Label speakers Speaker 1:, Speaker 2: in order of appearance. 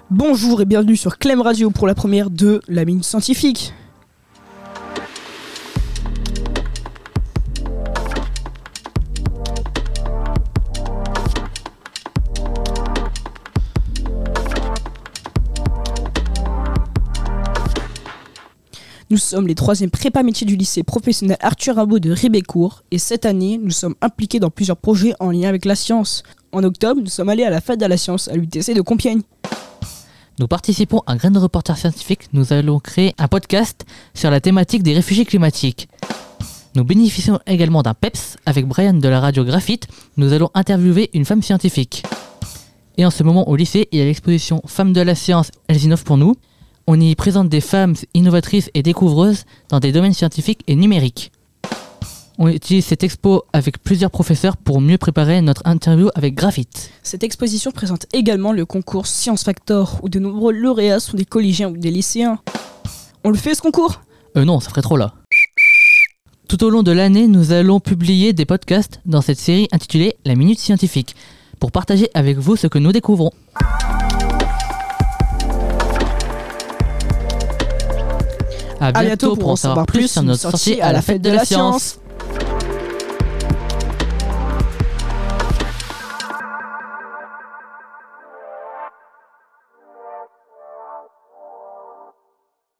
Speaker 1: Bonjour et bienvenue sur Clem Radio pour la première de la Minute Scientifique. Nous sommes les 3e prépa métiers du lycée professionnel Arthur Rimbaud de Ribécourt et cette année, nous sommes impliqués dans plusieurs projets en lien avec la science. En octobre, nous sommes allés à la fête de la science à l'UTC de Compiègne.
Speaker 2: Nous participons à Graines de Reporters Scientifiques. Nous allons créer un podcast sur la thématique des réfugiés climatiques. Nous bénéficions également d'un PEPS avec Brian de la radio Graphite. Nous allons interviewer une femme scientifique. Et en ce moment au lycée, il y a l'exposition Femmes de la science, elles innovent pour nous. On y présente des femmes innovatrices et découvreuses dans des domaines scientifiques et numériques. On utilise cette expo avec plusieurs professeurs pour mieux préparer notre interview avec Graphite.
Speaker 1: Cette exposition présente également le concours Science Factor où de nombreux lauréats sont des collégiens ou des lycéens. On le fait ce concours ?
Speaker 2: Non, ça ferait trop là. Tout au long de l'année, nous allons publier des podcasts dans cette série intitulée La Minute Scientifique pour partager avec vous ce que nous découvrons. À bientôt pour en savoir plus sur notre sortie à la fête de la science.